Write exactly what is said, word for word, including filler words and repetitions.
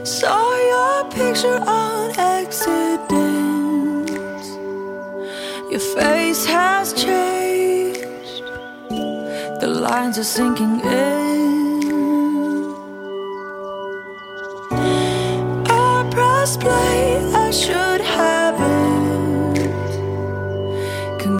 Saw your picture on accident. Your face has changed, the lines are sinking in. I press play, I should